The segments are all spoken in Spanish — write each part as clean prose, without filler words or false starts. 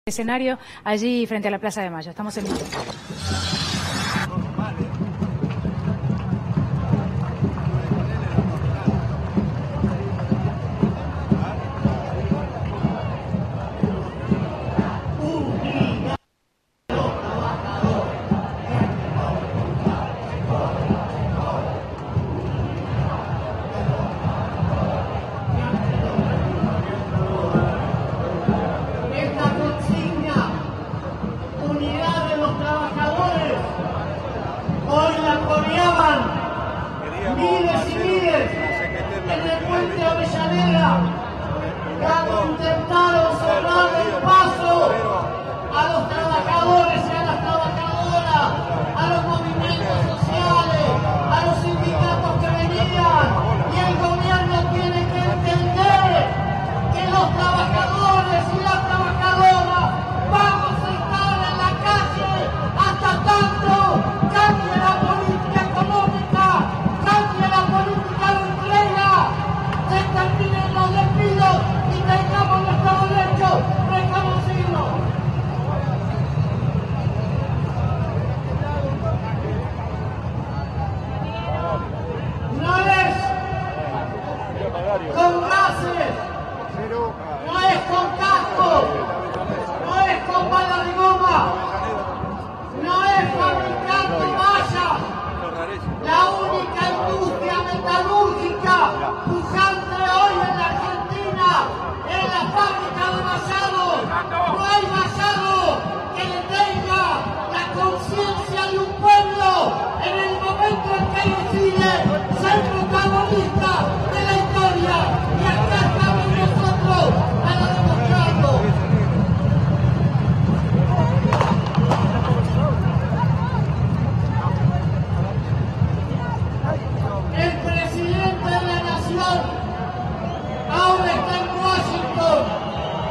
escenario allí frente a la Plaza de Mayo. Estamos en vivo. Miles y miles en el puente Avellaneda, cuando intentaron cerrar el paso a los trabajadores y a las trabajadoras, a los movimientos sociales, a los sindicatos que venían. Y el gobierno tiene que entender que los trabajadores y las trabajadoras vamos a estar en la calle hasta tanto cambie la política económica, cambie la política de entrega, se terminen los despidos y tengamos nuestros derechos reconocidos. No es con gases, no es con cascos, no es con bala de goma, no es fabricando vallas. La única industria metalúrgica pujante hoy en la Argentina es la fábrica de Vallado. No hay Vallado que le tenga la conciencia de un pueblo en el momento en que decide ser protagonista de la historia. Y acá estamos nosotros para demostrarlo. El presidente de la nación ahora está en Washington.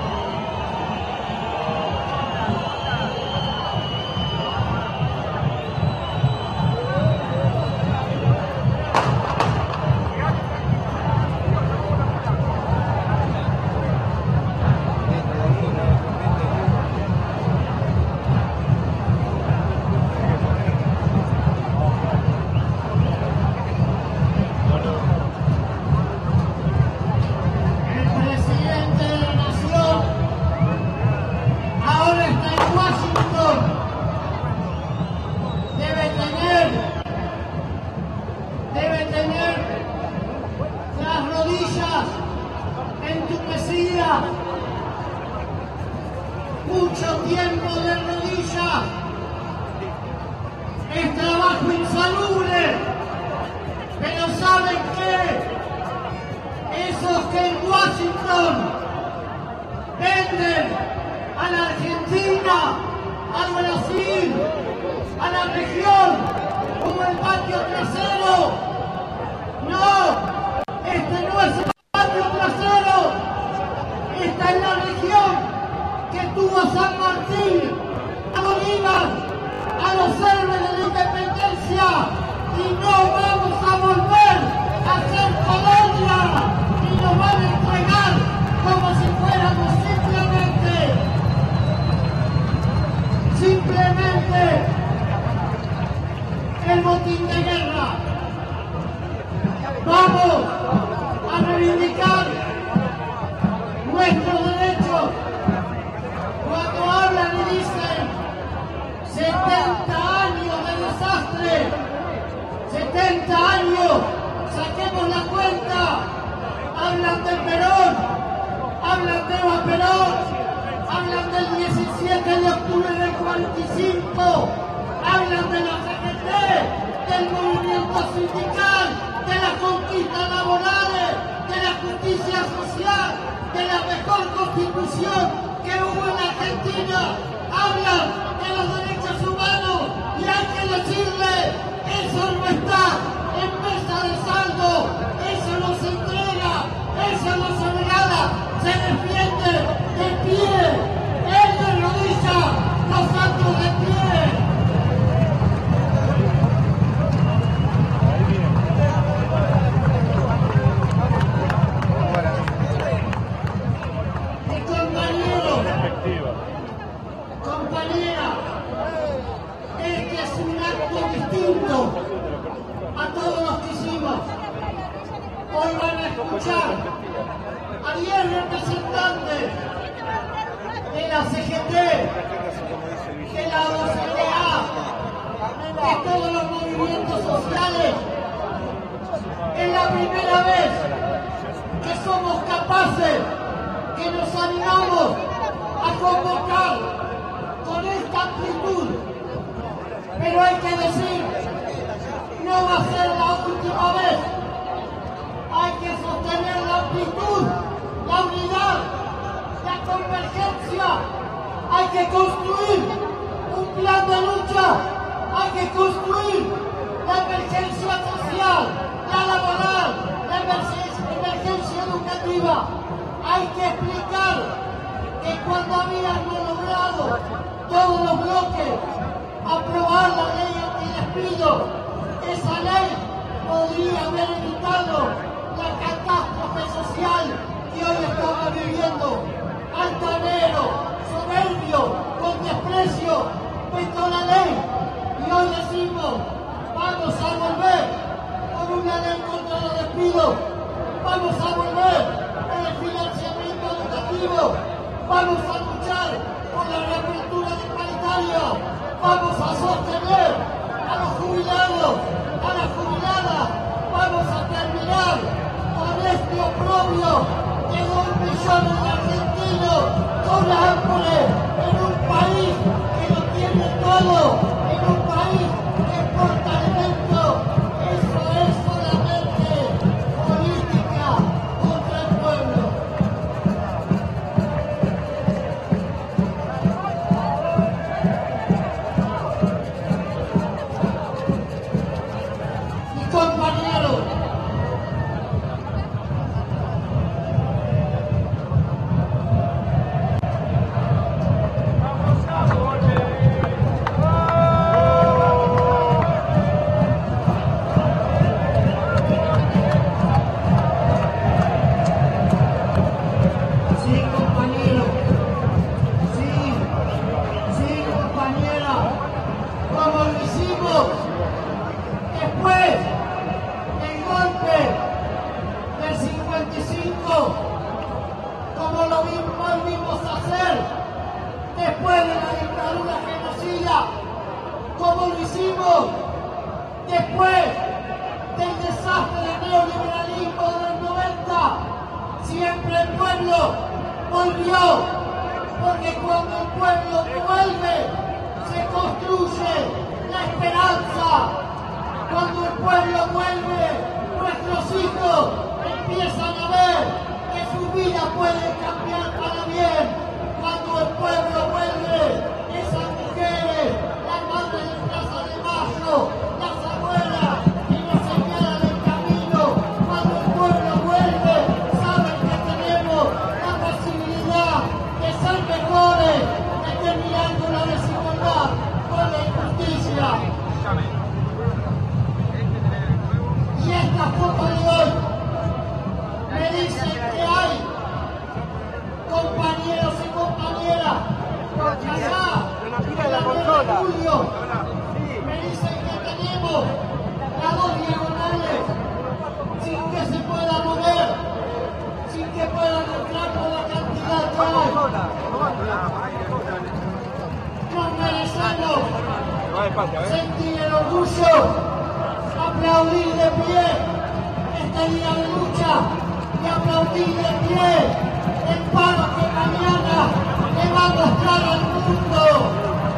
Debe tener las rodillas entumecidas, mucho tiempo de rodillas, es trabajo insalubre, pero ¿saben qué? Esos que en Washington venden a la Argentina, al Brasil, a la región, como el patio trasero. No, este no es el patio trasero. Esta es la región que tuvo a San Martín, a Bolívar, a los héroes de la independencia. Y no vamos a volver a ser colonia. Y nos van a entregar como si fuéramos simplemente el botín de guerra. Vamos a reivindicar nuestros derechos. Cuando hablan y dicen 70 años de desastre, 70 años, saquemos la cuenta, hablan de Perón, hablan de Eva Perón, hablan del 17 de octubre del 45, hablan de la CGT, del movimiento sindical, de las conquistas laborales, de la justicia social, de la mejor constitución que hubo en la Argentina. Hablan de los derechos humanos y hay que decirle, eso no está en mesa de saldo, eso no se entrega, eso no se regala, se defiende de pie, él de rodillas, nosotros de pie. algo distinto a todos los que hicimos. Hoy van a escuchar a 10 representantes de la CGT, de la OCDE, de todos los movimientos sociales. Es la primera vez que somos capaces, que nos animamos a convocar con esta amplitud. Pero hay que decir, no va a ser la última vez. Hay que sostener la amplitud, la unidad, la convergencia. Hay que construir un plan de lucha. Hay que construir la emergencia social, la laboral, la emergencia educativa. Hay que explicar que cuando habíamos logrado todos los bloques aprobar la ley antidespido, esa ley podría haber evitado la catástrofe social que hoy estamos viviendo. Altanero, soberbio, con desprecio, vetó la ley y hoy decimos, vamos a volver con una ley contra los despidos, vamos a volver con el financiamiento educativo, vamos a luchar por la reapertura de paritaria, vamos a sostener a los jubilados, a las jubiladas, vamos a terminar con este oprobio de 2 millones de argentinos con hambre en un país que lo tiene todo, en un país que exporta alimentos. Eso es solamente política contra el pueblo. Y compañeros, como lo hicimos después del golpe del 55, como lo volvimos a hacer después de la dictadura genocida, como lo hicimos después del desastre del neoliberalismo de los 90, siempre el pueblo volvió, porque cuando el pueblo vuelve, se construye la esperanza. Cuando el pueblo vuelve, nuestros hijos empiezan a ver que su vida puede cambiar para bien. Cuando el pueblo vuelve, esas mujeres, las madres de Plaza de Mayo, las abuelas y las señalas del camino, cuando el pueblo vuelve, saben que tenemos la posibilidad de ser mejores, terminando la desigualdad con la injusticia. Y esta foto de hoy me dice que hay compañeros y compañeras allá en la 9 de julio. Me dicen que tenemos las 2 diagonales sin que se pueda mover, sin que puedan entrar por la cantidad que hay. Nos merecemos sentir el orgullo, aplaudir de pie este día de lucha y aplaudir de pie el paro que mañana le va a mostrar al mundo.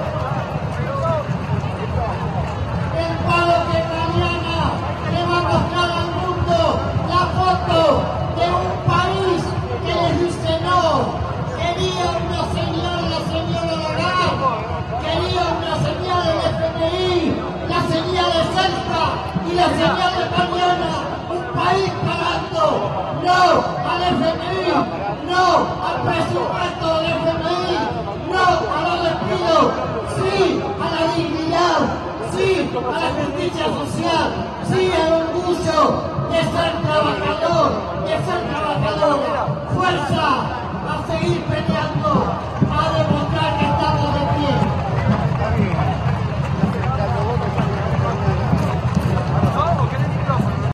El paro que mañana le va a mostrar al mundo la foto de un país que les dice no. Quería una señal, la señora Lagarde, quería una señal del FMI, la señal de Celta y la señal de mañana, un país pagando no al FMI, no al presupuesto del FMI, no a los despidos, sí a la dignidad, sí a la justicia social, sí al orgullo de ser trabajador, de ser trabajadora. Fuerza a seguir peleando.